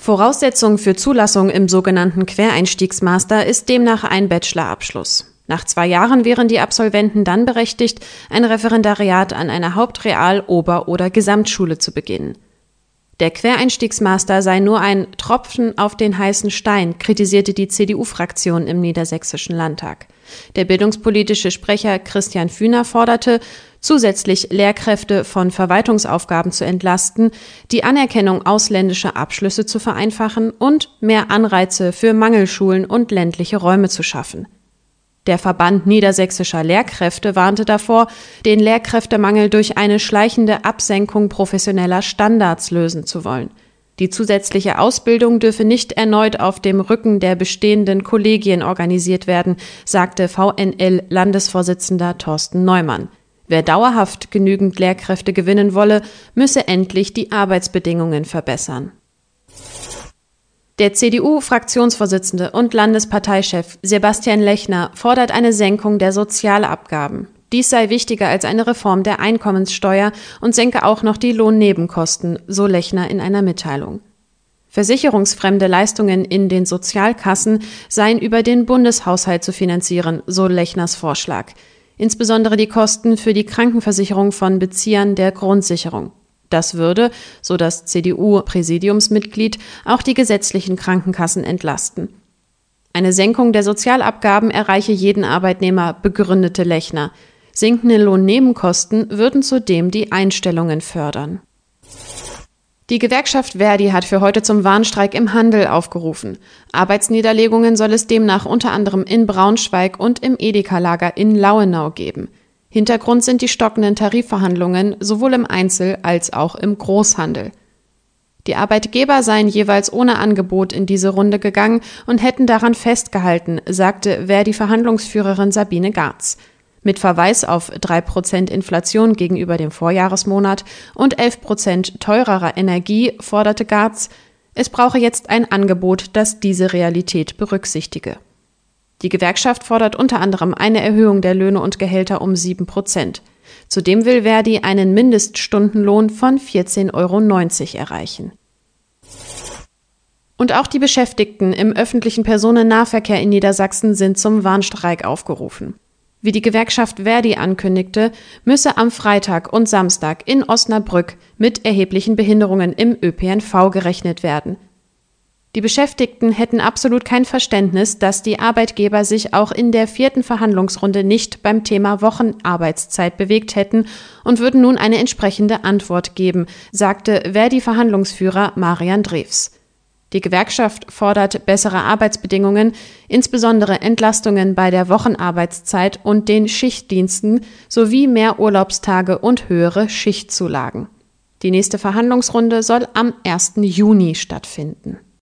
Voraussetzung für Zulassung im sogenannten Quereinstiegsmaster ist demnach ein Bachelorabschluss. Nach 2 Jahren wären die Absolventen dann berechtigt, ein Referendariat an einer Hauptreal-, Ober- oder Gesamtschule zu beginnen. Der Quereinstiegsmaster sei nur ein Tropfen auf den heißen Stein, kritisierte die CDU-Fraktion im Niedersächsischen Landtag. Der bildungspolitische Sprecher Christian Fühner forderte, zusätzlich Lehrkräfte von Verwaltungsaufgaben zu entlasten, die Anerkennung ausländischer Abschlüsse zu vereinfachen und mehr Anreize für Mangelschulen und ländliche Räume zu schaffen. Der Verband niedersächsischer Lehrkräfte warnte davor, den Lehrkräftemangel durch eine schleichende Absenkung professioneller Standards lösen zu wollen. Die zusätzliche Ausbildung dürfe nicht erneut auf dem Rücken der bestehenden Kollegien organisiert werden, sagte VNL-Landesvorsitzender Thorsten Neumann. Wer dauerhaft genügend Lehrkräfte gewinnen wolle, müsse endlich die Arbeitsbedingungen verbessern. Der CDU-Fraktionsvorsitzende und Landesparteichef Sebastian Lechner fordert eine Senkung der Sozialabgaben. Dies sei wichtiger als eine Reform der Einkommenssteuer und senke auch noch die Lohnnebenkosten, so Lechner in einer Mitteilung. Versicherungsfremde Leistungen in den Sozialkassen seien über den Bundeshaushalt zu finanzieren, so Lechners Vorschlag. Insbesondere die Kosten für die Krankenversicherung von Beziehern der Grundsicherung. Das würde, so das CDU-Präsidiumsmitglied, auch die gesetzlichen Krankenkassen entlasten. Eine Senkung der Sozialabgaben erreiche jeden Arbeitnehmer, begründete Lechner. Sinkende Lohnnebenkosten würden zudem die Einstellungen fördern. Die Gewerkschaft Verdi hat für heute zum Warnstreik im Handel aufgerufen. Arbeitsniederlegungen soll es demnach unter anderem in Braunschweig und im Edeka-Lager in Lauenau geben. Hintergrund sind die stockenden Tarifverhandlungen sowohl im Einzel- als auch im Großhandel. Die Arbeitgeber seien jeweils ohne Angebot in diese Runde gegangen und hätten daran festgehalten, sagte Verdi-Verhandlungsführerin Sabine Garz. Mit Verweis auf 3% Inflation gegenüber dem Vorjahresmonat und 11% teurerer Energie forderte Garz, es brauche jetzt ein Angebot, das diese Realität berücksichtige. Die Gewerkschaft fordert unter anderem eine Erhöhung der Löhne und Gehälter um 7%. Zudem will Verdi einen Mindeststundenlohn von 14,90 € erreichen. Und auch die Beschäftigten im öffentlichen Personennahverkehr in Niedersachsen sind zum Warnstreik aufgerufen. Wie die Gewerkschaft Verdi ankündigte, müsse am Freitag und Samstag in Osnabrück mit erheblichen Behinderungen im ÖPNV gerechnet werden. Die Beschäftigten hätten absolut kein Verständnis, dass die Arbeitgeber sich auch in der 4. Verhandlungsrunde nicht beim Thema Wochenarbeitszeit bewegt hätten und würden nun eine entsprechende Antwort geben, sagte Verdi-Verhandlungsführer Marian Drews. Die Gewerkschaft fordert bessere Arbeitsbedingungen, insbesondere Entlastungen bei der Wochenarbeitszeit und den Schichtdiensten sowie mehr Urlaubstage und höhere Schichtzulagen. Die nächste Verhandlungsrunde soll am 1. Juni stattfinden.